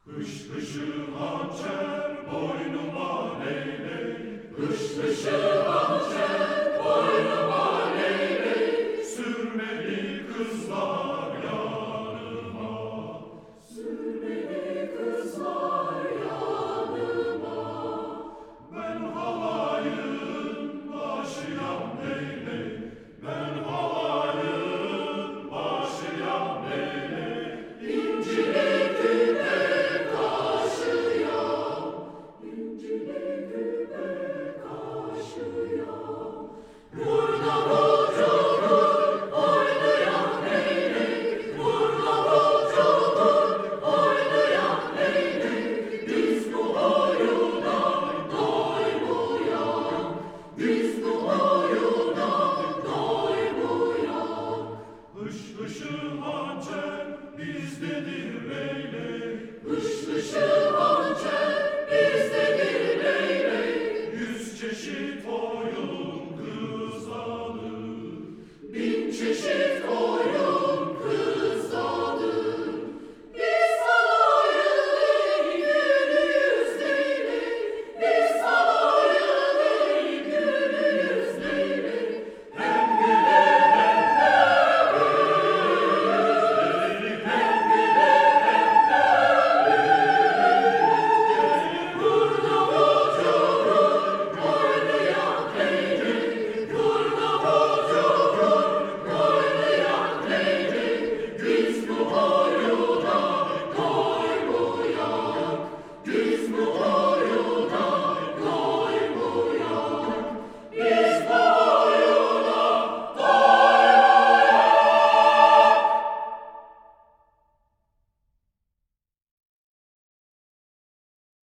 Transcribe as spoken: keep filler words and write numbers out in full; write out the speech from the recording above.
Hış hışı hançer boynuma leyley, hış hışı hançer boynuma leyley, sürmeli kızlar yanıma, sürmeli kızlar yanıma. Ben halayın başıyam leyley, ben halayın başıyam leyley, incili hış hışı hançer bizdedir leyley, hış hışı